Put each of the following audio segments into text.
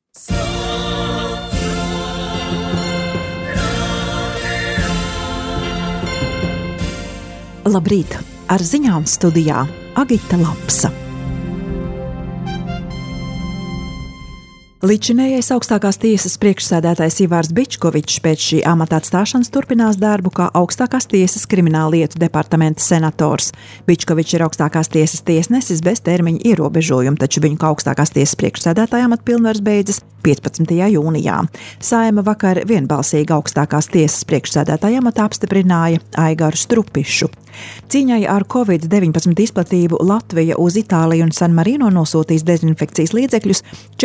Labrīt! Ar ziņām studijā Agita Lapsa. Līdzinējais augstākās tiesas priekšsēdētājs Ivars Bičkovičs pēc šī amata atstāšanas turpinās darbu kā augstākās tiesas krimināllietu departamenta senators. Bičkovičs ir augstākās tiesas tiesnesis bez termiņa ierobežojuma, taču viņu kā augstākās tiesas priekšsēdētāja amata pilnvaras beidzas 15. jūnijā. Saeima vakar vienbalsīgi augstākās tiesas priekšsēdētāja amata apstiprināja Aigaru Strupišu. Cīņai ar Covid-19 izplatību Latvija uz Itāliju un San Marino nosūtīs dezinfekcijas līdzekļus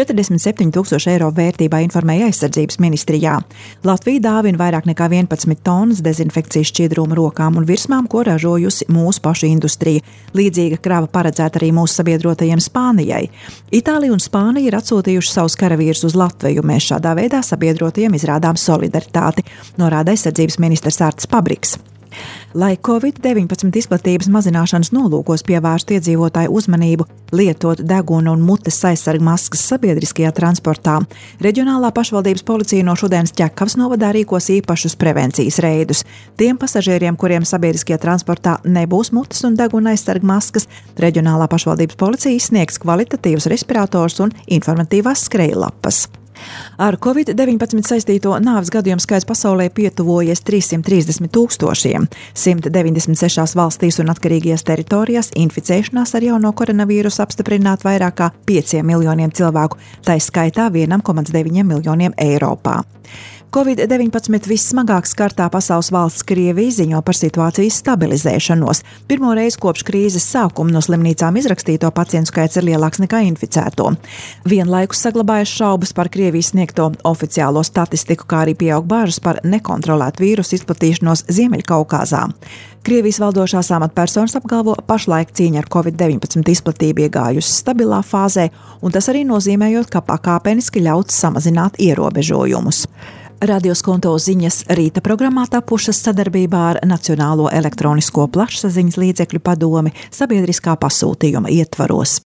47,000 eiro vērtībā, informēja aizsardzības ministrijā. Latvija dāvina vairāk nekā 11 tonnas dezinfekcijas šķidrumu rokām un virsmām, ko ražojusi mūsu pašu industrija. Līdzīga krava paredzēta arī mūsu sabiedrotajiem Spānijai. Itālija un Spānija ir atsūtījuši savus karavīrus uz Latviju. Mēs šādā veidā sabiedrotajiem izrādām solidaritāti, norāda aizsardzības ministrs Artis Pabriks. Lai Covid-19 izplatības mazināšanas nolūkos pievērstu iedzīvotāju uzmanību, lietot deguna un mutes aizsargu maskas sabiedriskajā transportā, reģionālā pašvaldības policija no šodienas Ķekavas novadā rīkos īpašus prevencijas reidus. Tiem pasažieriem, kuriem sabiedriskajā transportā nebūs mutes un deguna aizsargu maskas, reģionālā pašvaldības policija sniegs kvalitatīvus respirators un informatīvās skrejlapas. Ar Covid-19 saistīto nāves gadījumu skaits pasaulē pietuvojies 330,000. 196 valstīs un atkarīgajās teritorijās inficēšanās ar jauno koronavīrusu apstiprināt vairāk kā 5 miljoniem cilvēku, tā skaitā 1,9 miljoniem Eiropā. Covid-19 vissmagāk skartā pasaules valsts Krievija ziņo par situācijas stabilizēšanos. Pirmo reizi kopš krīzes sākuma no slimnīcām izrakstīto pacientu skaits ir lielāks nekā inficēto. Vienlaikus saglabājas šaubas par Krievijas sniegto oficiālo statistiku, kā arī pieaug bāžas par nekontrolētu vīrusu izplatīšanos Ziemeļkaukāzā. Krievijas valdošās amatpersonas apgalvo, pašlaik cīņa ar Covid-19 izplatību iegājusi stabilā fāzē, un tas arī nozīmējot, ka pakāpeniski ļauts samazināt ierobežojumus. Radio Skonto ziņas rīta programmā tapušas sadarbībā ar Nacionālo elektronisko plašsaziņas līdzekļu padomi sabiedriskā pasūtījuma ietvaros.